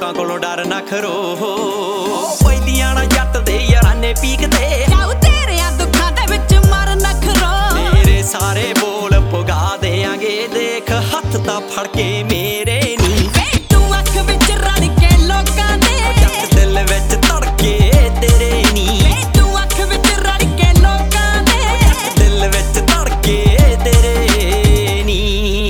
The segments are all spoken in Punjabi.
ਲੋਕਾਂ ਕੋਲੋਂ ਡਰ ਨਾ ਖਰੋ। ਪਹਿਲੀਆਂ ਨਾ ਜੱਟ ਦੇ ਯਾਰਾਨੇ ਪੀਕਦੇ ਜਾਉ ਤੇਰਿਆਂ ਦੁੱਖਾਂ ਦੇ ਵਿੱਚ ਮਰ ਨਾ ਖਰੋ। ਤੇਰੇ ਸਾਰੇ ਬੋਲ ਪੁਗਾ ਦੇਾਂਗੇ ਦੇਖ ਹੱਥ ਤਾਂ ਫੜ ਕੇ ਮੇਰੇ ਨੀ। ਵੇ ਤੂੰ ਅੱਖ ਵਿੱਚ ਰੜ ਕੇ ਲੋਕਾਂ ਦੇ ਜੱਟ ਦਿਲ ਵਿੱਚ ਧੜਕੇ ਤੇਰੇ ਨੀ। ਵੇ ਤੂੰ ਅੱਖ ਵਿੱਚ ਰੜ ਕੇ ਲੋਕਾਂ ਦੇ ਦਿਲ ਵਿੱਚ ਧੜਕੇ ਤੇਰੇ ਨੀ।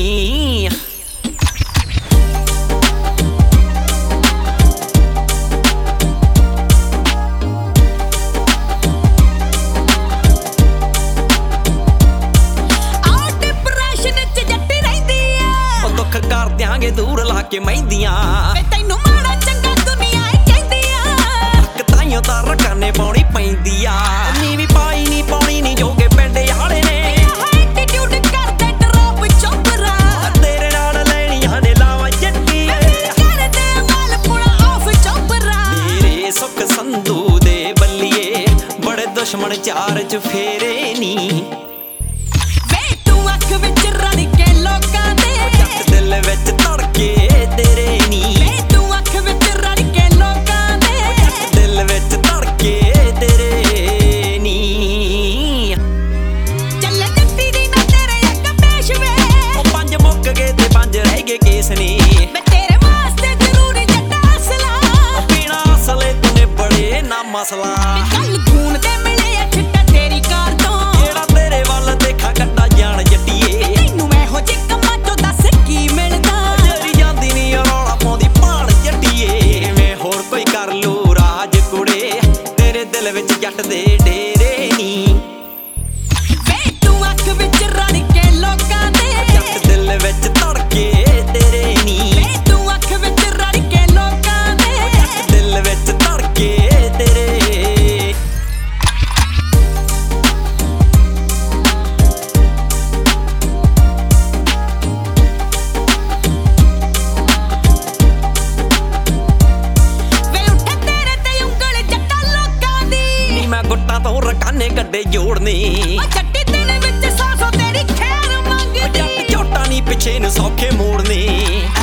ਕਰ ਦਿਆਂਗੇ ਦੂਰ ਲਾ ਕੇ ਮਹਿੰਦੀਆਂ ਵੇ ਤੈਨੂੰ ਮਾੜਾ ਚੰਗਾ ਦੁਨੀਆ ਏ ਕਹਿੰਦੀ ਆ। ਤਾਈਓ ਤਾਂ ਰਕਾਨੇ ਪਾਉਣੀ ਪੈਂਦੀ ਆ। ਨੀਵੀਂ ਪਾਈ ਨਹੀਂ ਪਾਉਣੀ ਨਹੀਂ ਜੋਗੇ ਪਿੰਡ ਵਾਲੇ ਨੇ ਐਟੀਟਿਊਡ ਕਰਦੇ ਡਰੋਪ ਚੋਪਰਾ। ਤੇਰੇ ਨਾਲ ਲੈਣੀਆਂ ਨੇ ਲਾਵਾਂ ਜੱਟੀਏ ਕਰਦੇ ਮਾਲ ਪੁਣਾ ਆਫ ਚੋਪਰਾ। ਤੇਰੇ ਸੁੱਖ ਸੰਧੂ ਦੇ ਬੱਲੀਏ ਬੜੇ ਦੁਸ਼ਮਣ ਚਾਰ ਚ ਫੇਰੇ ਨੀ। ਵੇ ਤੂੰ ਅੱਖ ਵਿੱਚ ਰੜ ਕੇ ਲੋਕਾਂ ਦੇ ਦਿਲ ਵਿੱਚ ਧੜਕੇ ਤੇਰੇ ਨੀ। ਵੇ ਤੂੰ ਅੱਖ ਵਿੱਚ ਰੜ ਕੇ ਲੋਕਾਂ ਦੇ ਦਿਲ ਵਿੱਚ ਧੜਕੇ ਤੇਰੇ ਨੀ। ਚੱਲ ਜੱਟੀ ਦੀ ਨਾ ਤੇਰੇ ਅੱਗ ਪੇਸ਼ਵੇ। ਉਹ ਪੰਜ ਮੁੱਕ ਗਏ ਤੇ ਪੰਜ ਰਹਿ ਗਏ ਕੇਸ ਨੇ। ਵੇ ਤੇਰੇ ਵਾਸਤੇ ਜ਼ਰੂਰੀ ਜੱਟਾ ਅਸਲਾ। ਪੀਣਾ ਅਸਲੇ ਤੂੰ ਬੜੇ ਨਾ ਮਸਲਾ। ਕੱਲ ਖੂਨ ਤੇ ਮਿਲੇ ਆ ਛਿੱਟਾ ਤੇਰੀ ਕਾਰ ਤੋਂ। ਜਿਹੜਾ ਤੇਰੇ ਵੱਲ ਦੇਖਾ ਕੱਟਾ ਜਾਣ ਜੱਟੀਏ ਤੈਨੂੰ ਇਹੋ ਜਿਹੇ ਕੰਮਾਂ ਚੋਂ ਦੱਸ ਕੀ ਮਿਲਦਾ। ਜਰੀ ਜਾਂਦੀ ਨੀ ਰੌਲਾ ਪਾਉਂਦੀ ਭਾਣ ਜੱਟੀਏ। ਮੈਂ ਹੋਰ ਕੋਈ ਕਰ ਲੂ ਰਾਜ ਕੁੜੇ ਤੇਰੇ ਦਿਲ ਵਿੱਚ ਜੱਟ ਦੇ ਡੇਰੇ ਨੀ। ਵੇ ਤੂੰ ਅੱਖ ਵਿੱਚ ਰੜ ਕੇ ਲੋਕਾਂ ਦੇ ਜੱਟ ਦਿਲ ਵਿੱਚ ਧੜਕੇ ਤੇਰੇ ਨੀ। ਵੇ ਤੂੰ ਅੱਖ ਵਿੱਚ ਰੜ ਕੇ ਲੋਕਾਂ ਦੇ ਦਿਲ ਵਿੱਚ ਧੜਕੇ ਤੇਰੇ। ਵੇ ਉੱਠ ਤੇਰੇ ਤੇ ਉਂਗਲ ਜੱਟਾ ਲੋਕਾਂ ਦੀ। ਨੀ ਮੈਂ ਗੁੱਟਾਂ ਤੋਂ ਰਕਾਨੇ ਗੱਡੇ ਜੋੜਨੇ ਉਹ ਜੱਟੀ ਦਿਲ ਵਿੱਚ ਸੌ ਤੇਰੀ ਖੈਰ ਮੰਗਦੀ। ਜੱਟ ਝੋਟਾ ਨੀ ਪਿੱਛੇ ਨੂੰ ਸੌਖੇ ਮੋੜਨੇ।